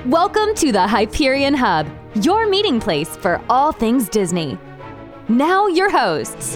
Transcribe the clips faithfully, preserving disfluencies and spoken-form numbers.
Welcome to the Hyperion Hub, your meeting place for all things Disney. Now your hosts.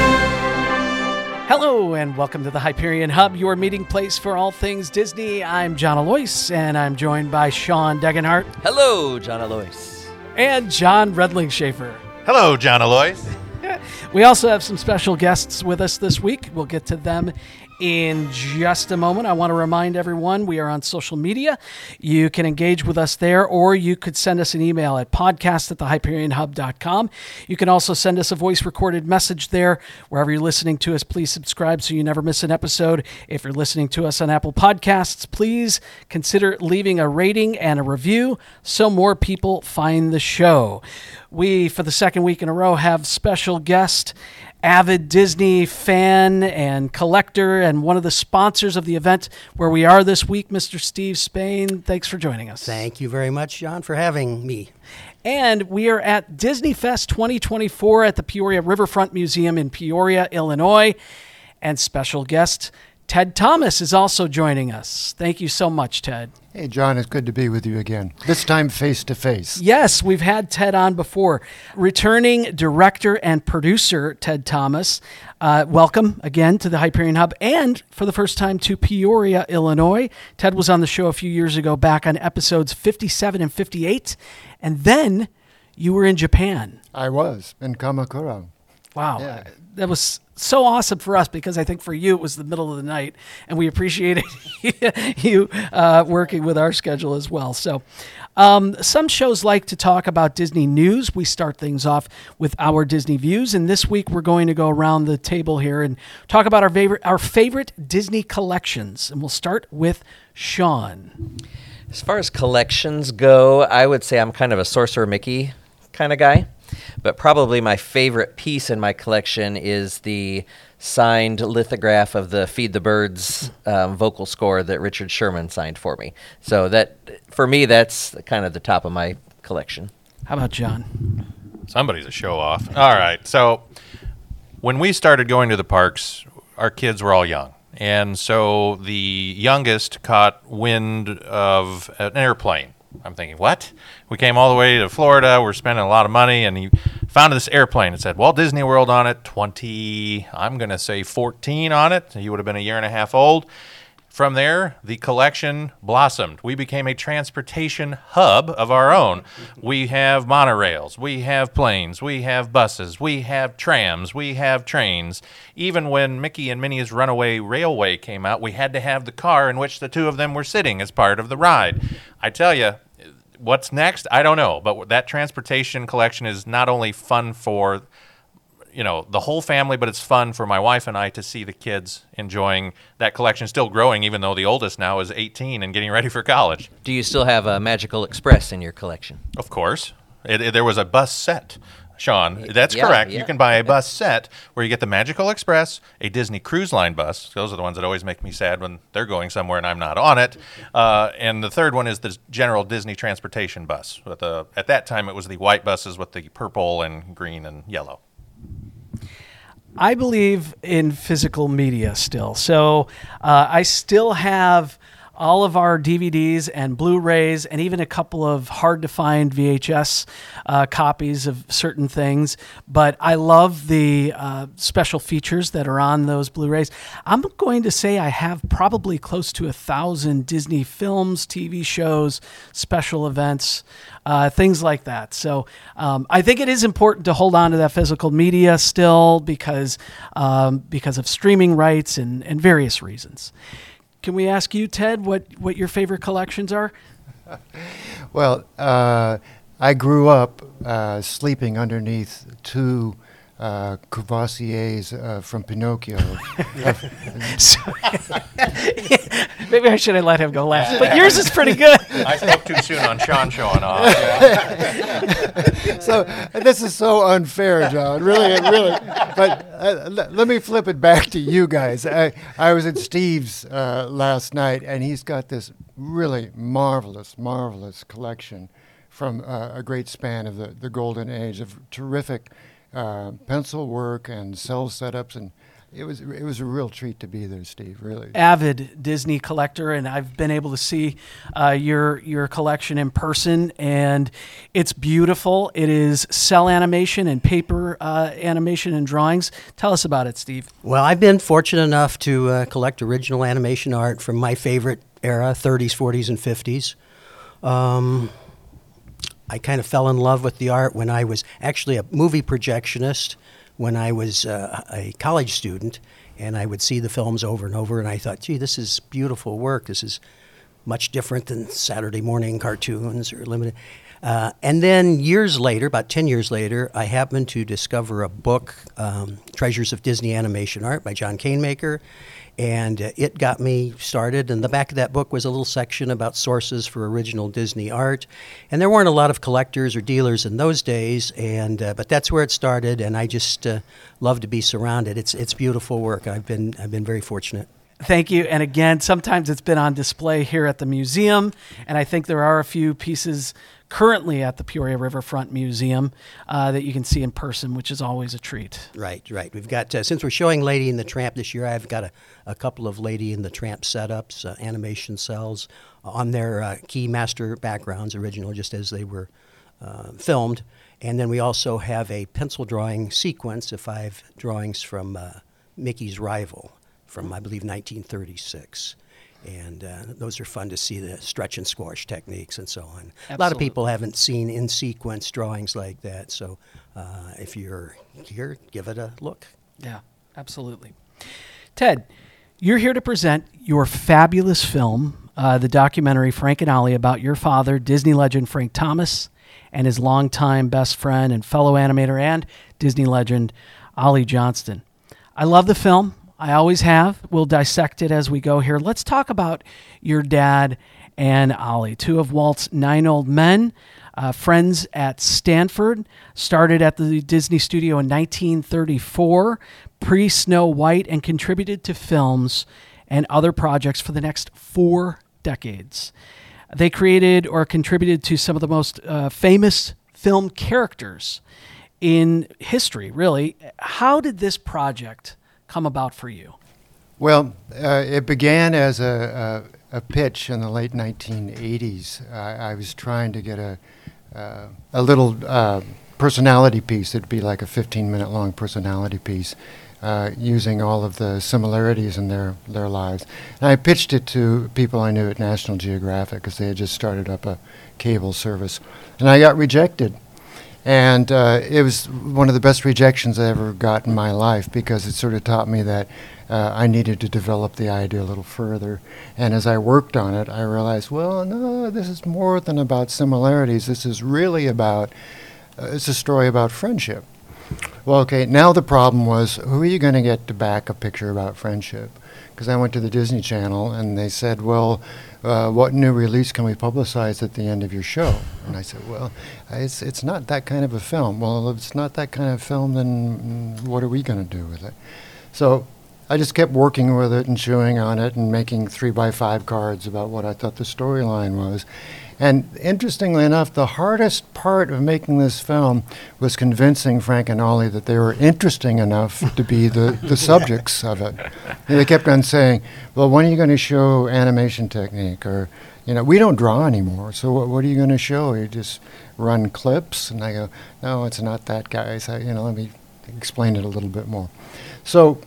Hello and welcome to the Hyperion Hub, your meeting place for all things Disney. I'm John Alois and I'm joined by Sean Degenhart. Hello, John Alois. And John Redling Schaefer. Hello, John Alois. We also have some special guests with us this week. We'll get to them in just a moment. I want to remind everyone we are on social media. You can engage with us there, or you could send us an email at podcast at the hyperion hub dot com. You can also send us a voice recorded message there. Wherever you're listening to us, please subscribe so you never miss an episode. If you're listening to us on Apple Podcasts, please consider leaving a rating and a review so more people find the show. We, for the second week in a row, have special guest, avid Disney fan and collector, and one of the sponsors of the event where we are this week, Mister Steve Spain. Thanks for joining us. Thank you very much, John, for having me. And we are at Disney Fest twenty twenty-four at the Peoria Riverfront Museum in Peoria, Illinois. And special guest, Ted Thomas, is also joining us. Thank you so much, Ted. Hey, John, it's good to be with you again, this time face-to-face. Yes, we've had Ted on before. Returning director and producer, Ted Thomas. Uh, welcome again to the Hyperion Hub, and for the first time to Peoria, Illinois. Ted was on the show a few years ago, back on episodes fifty-seven and fifty-eight, and then you were in Japan. I was, in Kamakura. Wow. Yeah. That was so awesome for us, because I think for you it was the middle of the night, and we appreciated you uh, working with our schedule as well. So um, some shows like to talk about Disney news. We start things off with our Disney views, and this week we're going to go around the table here and talk about our favorite, our favorite Disney collections, and we'll start with Sean. As far as collections go, I would say I'm kind of a Sorcerer Mickey kind of guy. But probably my favorite piece in my collection is the signed lithograph of the Feed the Birds um, vocal score that Richard Sherman signed for me. So that, for me, that's kind of the top of my collection. How about John? Somebody's a show-off. All right. So when we started going to the parks, our kids were all young. And so the youngest caught wind of an airplane. I'm thinking, what? We came all the way to Florida. We're spending a lot of money, and he found this airplane. It said Walt Disney World on it, twenty, I'm going to say fourteen on it. He would have been a year and a half old. From there, the collection blossomed. We became a transportation hub of our own. We have monorails. We have planes. We have buses. We have trams. We have trains. Even when Mickey and Minnie's Runaway Railway came out, we had to have the car in which the two of them were sitting as part of the ride. I tell you, what's next? I don't know. But that transportation collection is not only fun for, you know, the whole family, but it's fun for my wife and I to see the kids enjoying that collection, still growing, even though the oldest now is eighteen and getting ready for college. Do you still have a Magical Express in your collection? Of course. It, it, there was a bus set, Sean. That's Yeah, correct. yeah. You can buy a bus set where you get the Magical Express, a Disney Cruise Line bus. Those are the ones that always make me sad when they're going somewhere and I'm not on it. Uh, and the third one is the general Disney transportation bus. With the, at that time, it was the white buses with the purple and green and yellow. I believe in physical media still. So uh, I still have all of our D V Ds and Blu-rays, and even a couple of hard-to-find V H S uh, copies of certain things. But I love the uh, special features that are on those Blu-rays. I'm going to say I have probably close to a thousand Disney films, T V shows, special events, uh, things like that. So um, I think it is important to hold on to that physical media still, because um, because of streaming rights and, and various reasons. Can we ask you, Ted, what, what your favorite collections are? Well, uh, I grew up uh, sleeping underneath two uh, Courvoisiers uh, from Pinocchio. So, maybe I should have let him go last, but yours is pretty good. I spoke too soon on Sean showing off. So this is so unfair, John. Really, really. But uh, l- let me flip it back to you guys. I, I was at Steve's uh, last night, and he's got this really marvelous, marvelous collection from uh, a great span of the, the golden age of terrific uh, pencil work and cell setups and it was it was a real treat to be there, Steve. Really. Avid Disney collector, and I've been able to see uh, your your collection in person, and it's beautiful. It is cell animation and paper uh, animation and drawings. Tell us about it, Steve. Well, I've been fortunate enough to uh, collect original animation art from my favorite era, thirties, forties, and fifties. Um, I kind of fell in love with the art when I was actually a movie projectionist when I was uh, a college student, and I would see the films over and over, and I thought, gee, this is beautiful work. This is much different than Saturday morning cartoons or limited. Uh, and then years later, about ten years later, I happened to discover a book, um, Treasures of Disney Animation Art by John Canemaker, and uh, it got me started. And the back of that book was a little section about sources for original Disney art. And there weren't a lot of collectors or dealers in those days, and uh, but that's where it started, and I just uh, love to be surrounded. It's it's beautiful work. I've been I've been very fortunate. Thank you. And again, sometimes it's been on display here at the museum, and I think there are a few pieces currently at the Peoria Riverfront Museum uh, that you can see in person, which is always a treat. Right, right. We've got, uh, since we're showing Lady and the Tramp this year, I've got a, a couple of Lady and the Tramp setups, uh, animation cells on their uh, key master backgrounds, original, just as they were uh, filmed. And then we also have a pencil drawing sequence of five drawings from uh, Mickey's Rival from, I believe, nineteen thirty-six. And uh, those are fun to see, the stretch and squash techniques and so on. Absolutely. A lot of people haven't seen in-sequence drawings like that, so uh, if you're here, give it a look. Yeah, absolutely. Ted, you're here to present your fabulous film, uh, the documentary Frank and Ollie, about your father, Disney legend Frank Thomas, and his longtime best friend and fellow animator and Disney legend Ollie Johnston. I love the film. I always have. We'll dissect it as we go here. Let's talk about your dad and Ollie, two of Walt's nine old men, uh, friends at Stanford, started at the Disney studio in nineteen thirty-four, pre-Snow White, and contributed to films and other projects for the next four decades. They created or contributed to some of the most uh, famous film characters in history, really. How did this project come about for you? Well, uh, it began as a, a, a pitch in the late nineteen eighties. I, I was trying to get a uh, a little uh, personality piece. It'd be like a fifteen-minute long personality piece, uh, using all of the similarities in their, their lives. And I pitched it to people I knew at National Geographic because they had just started up a cable service. And I got rejected. And uh, it was one of the best rejections I ever got in my life because it sort of taught me that uh, I needed to develop the idea a little further. And as I worked on it, I realized, well, no, this is more than about similarities. This is really about, uh, it's a story about friendship. Well, okay, now the problem was, who are you going to get to back a picture about friendship? Because I went to the Disney Channel and they said, well, uh, what new release can we publicize at the end of your show? And I said, well, it's it's not that kind of a film. Well, if it's not that kind of film, then mm, what are we going to do with it? So I just kept working with it and chewing on it and making three by five cards about what I thought the storyline was. And interestingly enough, the hardest part of making this film was convincing Frank and Ollie that they were interesting enough to be the, the subjects of it. And they kept on saying, well, when are you going to show animation technique? Or, you know, we don't draw anymore, so what, what are you going to show? You just run clips? And I go, no, it's not that, guys. I, you know, let me explain it a little bit more. So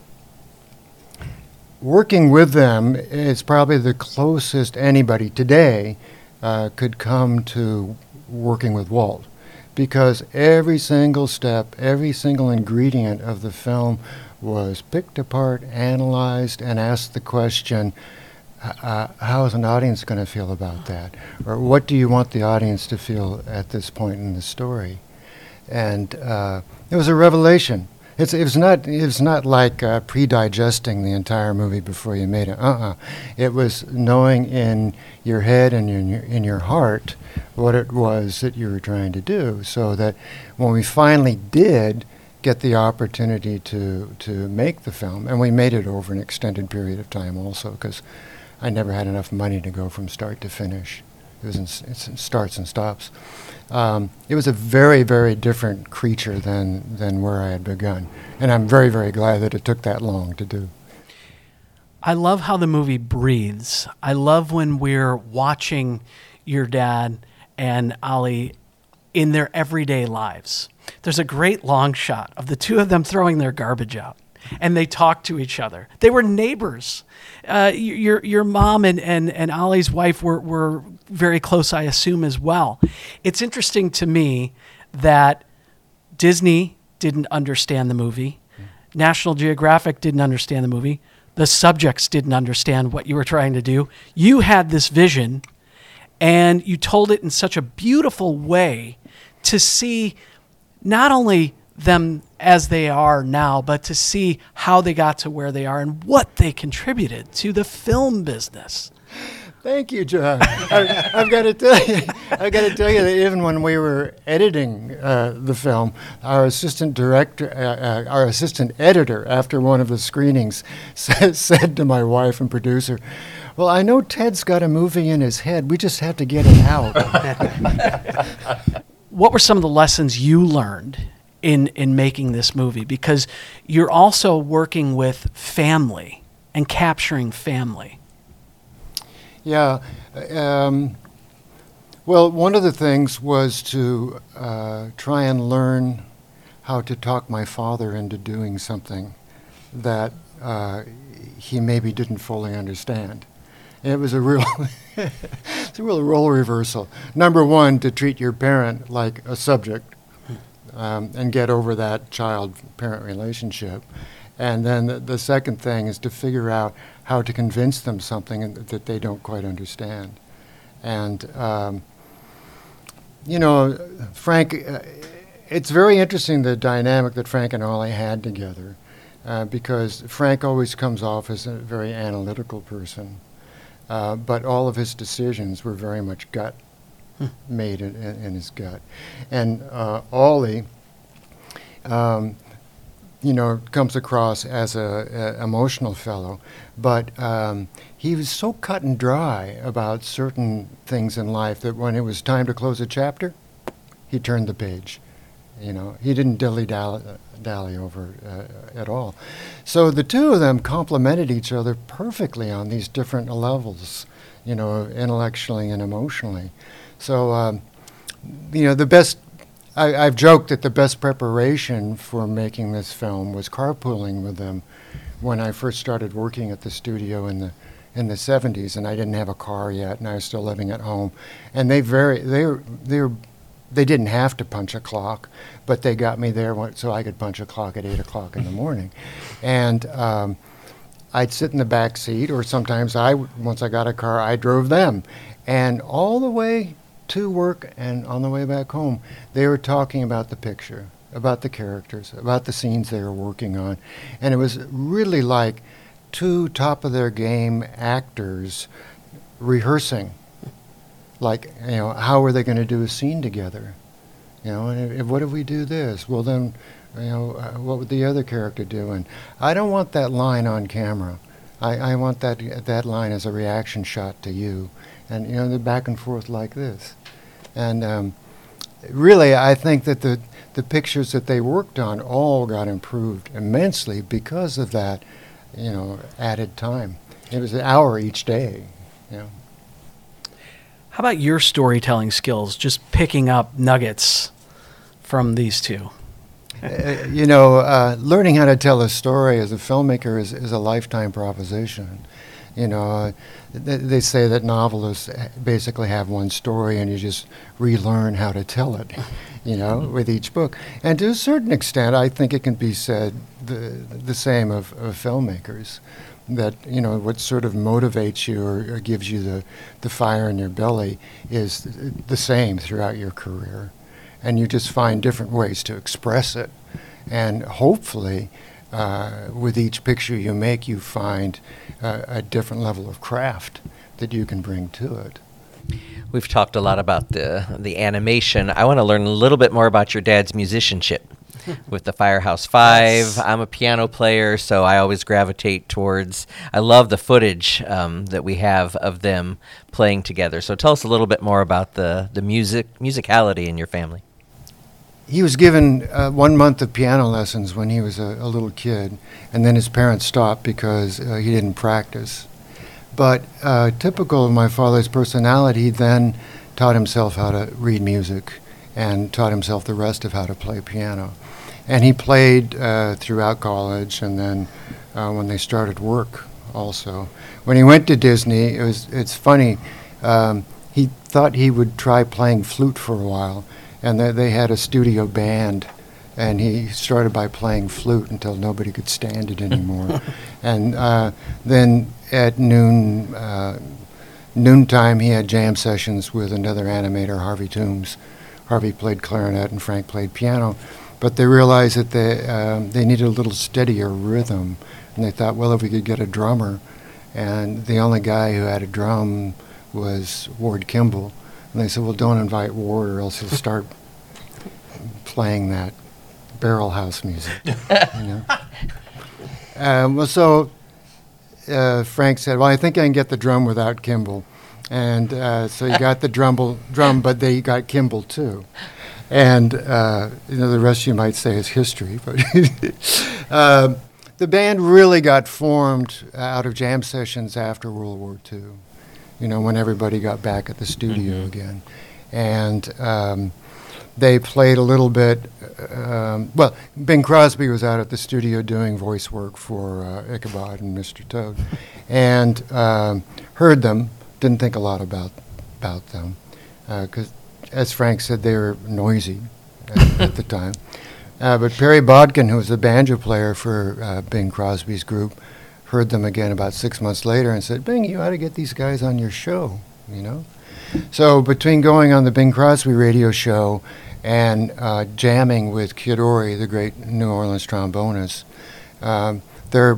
working with them is probably the closest anybody today Uh, could come to working with Walt, because every single step, every single ingredient of the film was picked apart, analyzed, and asked the question, uh, how is an audience going to feel about that? Or what do you want the audience to feel at this point in the story? And uh, it was a revelation. It's, it was not. It was not like uh, pre-digesting the entire movie before you made it. Uh-uh. It was knowing in your head and in your in your heart what it was that you were trying to do, so that when we finally did get the opportunity to to make the film, and we made it over an extended period of time, also because I never had enough money to go from start to finish. It was in, it's in starts and stops. Um, it was a very, very different creature than than where I had begun, and I'm very, very glad that it took that long to do. I love how the movie breathes. I love when we're watching your dad and Ollie in their everyday lives. There's a great long shot of the two of them throwing their garbage out, and they talk to each other. They were neighbors. Uh, your your mom and, and, and Ollie's wife were, were very close, I assume, as well. It's interesting to me that Disney didn't understand the movie. National Geographic didn't understand the movie. The subjects didn't understand what you were trying to do. You had this vision, and you told it in such a beautiful way to see not only them as they are now, but to see how they got to where they are and what they contributed to the film business. Thank you, John. I, I've got to tell you, I've got to tell you that even when we were editing uh, the film, our assistant director, uh, uh, our assistant editor, after one of the screenings, said, said to my wife and producer, "Well, I know Ted's got a movie in his head. We just have to get it out." What were some of the lessons you learned in in making this movie? Because you're also working with family and capturing family. Yeah. Um, well, one of the things was to uh, try and learn how to talk my father into doing something that uh, he maybe didn't fully understand. It was a real, it's a real role reversal. Number one, to treat your parent like a subject um, and get over that child-parent relationship. And then the, the second thing is to figure out how to convince them something that they don't quite understand. And, um, you know, Frank, uh, it's very interesting the dynamic that Frank and Ollie had together uh, because Frank always comes off as a very analytical person, uh, but all of his decisions were very much gut made in, in, in his gut. And uh, Ollie, um, you know, comes across as a, a emotional fellow, but um, he was so cut and dry about certain things in life that when it was time to close a chapter, he turned the page. You know, he didn't dilly-dally dally over uh, at all. So the two of them complemented each other perfectly on these different levels, you know, intellectually and emotionally. So, um, you know, the best I, I've joked that the best preparation for making this film was carpooling with them when I first started working at the studio in the in the seventies, and I didn't have a car yet, and I was still living at home. And they very they were they were they didn't have to punch a clock, but they got me there when, so I could punch a clock at eight o'clock in the morning, and um, I'd sit in the back seat, or sometimes I once I got a car, I drove them, and all the way to work and on the way back home, they were talking about the picture, about the characters, about the scenes they were working on. And it was really like two top-of-their-game actors rehearsing. Like, you know, how are they going to do a scene together? You know, and if, if, what if we do this? Well, then, you know, uh, what would the other character do? And I don't want that line on camera. I, I want that that line as a reaction shot to you. And, you know, they're back and forth like this. And um, really, I think that the, the pictures that they worked on all got improved immensely because of that, you know, added time. It was an hour each day, you know. How about your storytelling skills, just picking up nuggets from these two? uh, you know, uh, learning how to tell a story as a filmmaker is, is a lifetime proposition. You know, uh, th- they say that novelists basically have one story and you just relearn how to tell it, you know, with each book. And to a certain extent, I think it can be said the, the same of, of filmmakers, that, you know, what sort of motivates you or, or gives you the, the fire in your belly is th- the same throughout your career. And you just find different ways to express it. And hopefully, Uh, with each picture you make, you find uh, a different level of craft that you can bring to it. We've talked a lot about the the animation. I want to learn a little bit more about your dad's musicianship. with the Firehouse Five. I'm a piano player, so I always gravitate towards. I love the footage um, that we have of them playing together. So tell us a little bit more about the the music musicality in your family. He was given uh, one month of piano lessons when he was a, a little kid, and then his parents stopped because uh, he didn't practice. But uh, typical of my father's personality, he then taught himself how to read music and taught himself the rest of how to play piano. And he played uh, throughout college and then uh, when they started work also. When he went to Disney, it was it's funny, um, he thought he would try playing flute for a while, and they, they had a studio band, and he started by playing flute until nobody could stand it anymore. And uh, then at noon, uh, noontime, he had jam sessions with another animator, Harvey Toombs. Harvey played clarinet and Frank played piano, but they realized that they, um, they needed a little steadier rhythm, and they thought, well, if we could get a drummer, and the only guy who had a drum was Ward Kimball, and they said, well, don't invite Ward or else he'll start playing that barrel house music, you know. Um, well, so uh, Frank said, well, I think I can get the drum without Kimball. And uh, so he got the drum, drum, but they got Kimball too. And, uh, you know, the rest you might say is history. But uh, the band really got formed out of jam sessions after World War Two, you know, when everybody got back at the studio mm-hmm. again. And um, they played a little bit. Um, well, Bing Crosby was out at the studio doing voice work for uh, Ichabod and Mister Toad, and um, heard them. Didn't think a lot about about them, because, uh, as Frank said, they were noisy at, at the time. Uh, but Perry Bodkin, who was the banjo player for uh, Bing Crosby's group, heard them again about six months later and said, "Bing, you ought to get these guys on your show," you know. So between going on the Bing Crosby radio show and uh, jamming with Kid Ory, the great New Orleans trombonist, um, they're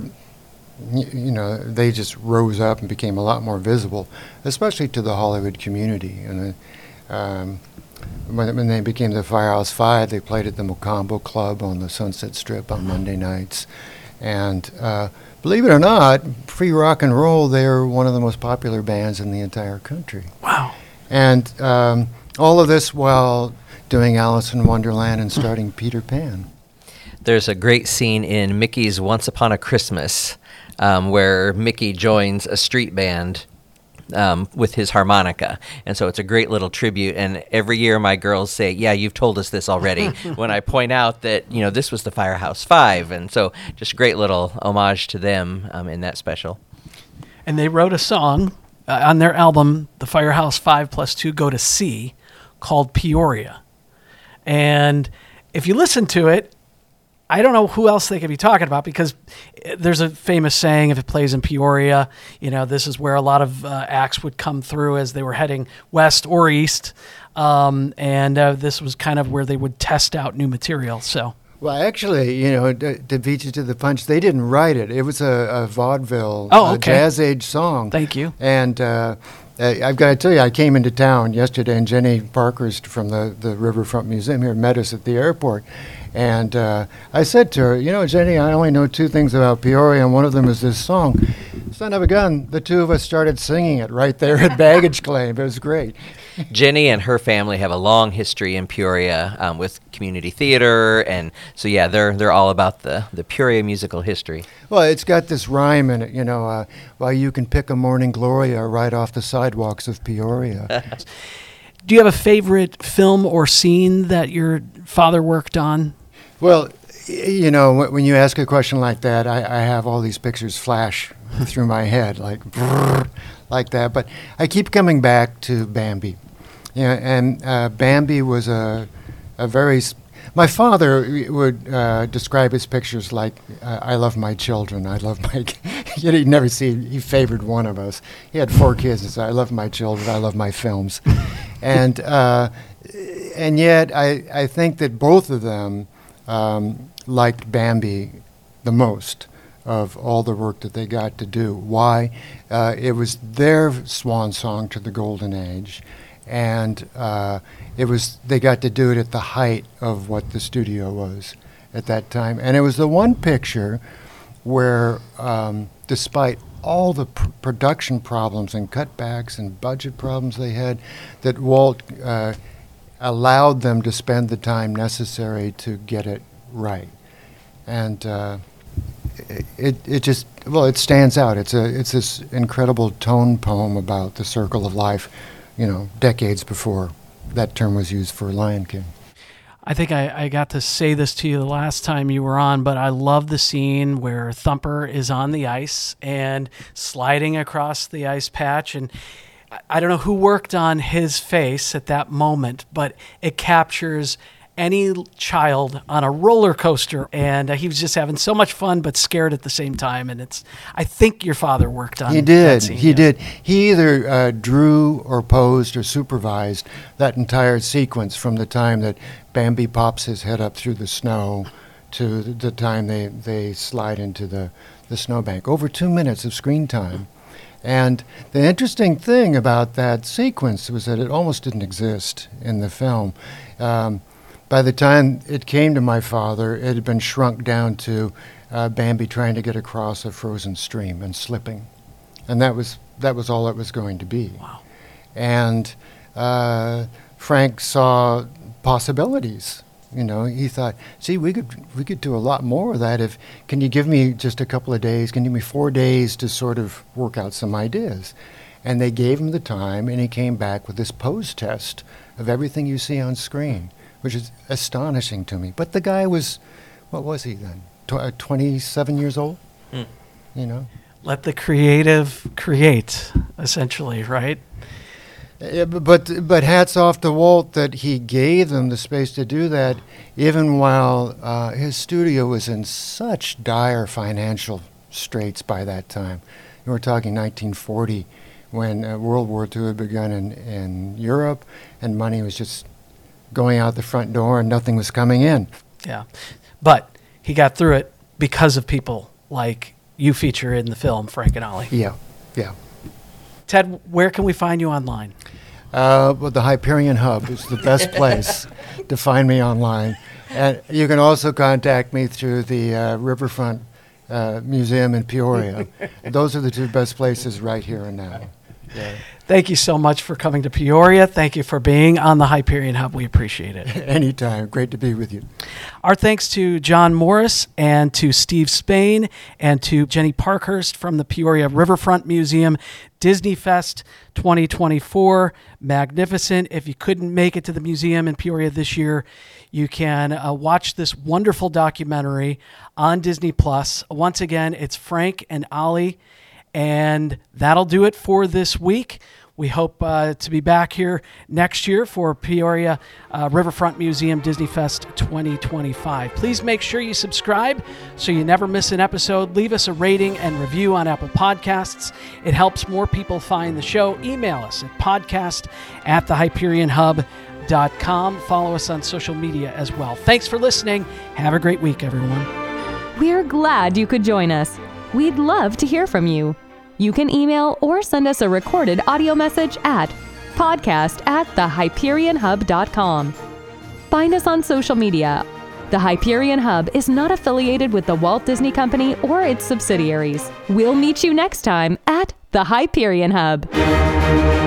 you know, they just rose up and became a lot more visible, especially to the Hollywood community. And uh, um, when, when they became the Firehouse Five, they played at the Mocambo Club on the Sunset Strip on Monday nights. And uh, believe it or not, free rock and roll, they're one of the most popular bands in the entire country. Wow. And um, all of this while doing Alice in Wonderland and starting Peter Pan. There's a great scene in Mickey's Once Upon a Christmas um, where Mickey joins a street band um, with his harmonica. And so it's a great little tribute. And every year my girls say, yeah, you've told us this already, when I point out that, you know, this was the Firehouse Five. And so just a great little homage to them um, in that special. And they wrote a song uh, on their album, The Firehouse Five Plus Two Go to Sea, called Peoria. And if you listen to it, I don't know who else they could be talking about, because there's a famous saying, if it plays in Peoria, you know, this is where a lot of uh, acts would come through as they were heading west or east. Um, and uh, this was kind of where they would test out new material. So, well, actually, you know, to, to beat you to the punch, they didn't write it. It was a, a vaudeville, oh, a okay. jazz age song. Thank you. And uh, I've got to tell you, I came into town yesterday, and Jenny Parkhurst from the, the Riverfront Museum here met us at the airport. And uh, I said to her, you know, Jenny, I only know two things about Peoria, and one of them is this song. Son of a gun, the two of us started singing it right there at baggage claim. It was great. Jenny and her family have a long history in Peoria um, with community theater, and so yeah, they're they're all about the, the Peoria musical history. Well, it's got this rhyme in it, you know, uh, well, you can pick a morning gloria right off the sidewalks of Peoria. Do you have a favorite film or scene that your father worked on? Well, you know, when you ask a question like that, I, I have all these pictures flash through my head, like like that. But I keep coming back to Bambi. Yeah, and uh, Bambi was a a very. Sp- my father would uh, describe his pictures like, uh, "I love my children. I love my." He'd never see. He favored one of us. He had four kids, and said, "I love my children. I love my films," and uh, and yet I I think that both of them. Um, liked Bambi the most of all the work that they got to do. Why? Uh, it was their swan song to the golden age, and uh, it was they got to do it at the height of what the studio was. at that time. And it was the one picture where, um, despite all the pr- production problems and cutbacks and budget problems they had, that Walt uh, allowed them to spend the time necessary to get it right. And uh, it it just, well, it stands out. It's a it's this incredible tone poem about the circle of life, you know, decades before that term was used for Lion King. I think I, I got to say this to you the last time you were on, but I love the scene where Thumper is on the ice and sliding across the ice patch. And I, I don't know who worked on his face at that moment, but it captures any child on a roller coaster. And uh, he was just having so much fun, but scared at the same time. And it's, I think your father worked on He that did. scene, He yeah. did. He either uh, drew or posed or supervised that entire sequence from the time that Bambi pops his head up through the snow to the, the time they, they slide into the, the snowbank. Over two minutes of screen time. And the interesting thing about that sequence was that it almost didn't exist in the film. Um, by the time it came to my father, it had been shrunk down to uh, Bambi trying to get across a frozen stream and slipping. And that was that was all it was going to be. Wow. And uh, Frank saw possibilities. You know, he thought, see, we could we could do a lot more of that if, can you give me just a couple of days, can you give me four days to sort of work out some ideas? And they gave him the time, and he came back with this pose test of everything you see on screen, which is astonishing to me. But the guy was, what was he then? Tw- uh, twenty-seven years old? Mm. You know? Let the creative create, essentially, right? Yeah, bu- but but hats off to Walt that he gave them the space to do that, even while uh, his studio was in such dire financial straits by that time. And we're talking nineteen forty, when uh, World War Two had begun in, in Europe, and money was just going out the front door and nothing was coming in. Yeah. But he got through it because of people like you feature in the film, Frank and Ollie. Yeah, yeah. Ted, where can we find you online? Uh, well, the Hyperion Hub is the best place to find me online. And you can also contact me through the uh, Riverfront uh, Museum in Peoria. Those are the two best places right here and now. Yeah. Thank you so much for coming to Peoria. Thank you for being on the Hyperion Hub. We appreciate it. Anytime. Great to be with you. Our thanks to John Morris and to Steve Spain and to Jenny Parkhurst from the Peoria Riverfront Museum. Disney Fest twenty twenty-four, magnificent. If you couldn't make it to the museum in Peoria this year, you can uh, watch this wonderful documentary on Disney Plus. Once again, it's Frank and Ollie, and that'll do it for this week. We hope uh, to be back here next year for Peoria uh, Riverfront Museum Disney Fest twenty twenty-five. Please make sure you subscribe so you never miss an episode. Leave us a rating and review on Apple Podcasts. It helps more people find the show. Email us at podcast at the Hyperion Hub dot com. Follow us on social media as well. Thanks for listening. Have a great week, everyone. We're glad you could join us. We'd love to hear from you. You can email or send us a recorded audio message at podcast at the Hyperion Hub dot com. Find us on social media. The Hyperion Hub is not affiliated with the Walt Disney Company or its subsidiaries. We'll meet you next time at the Hyperion Hub.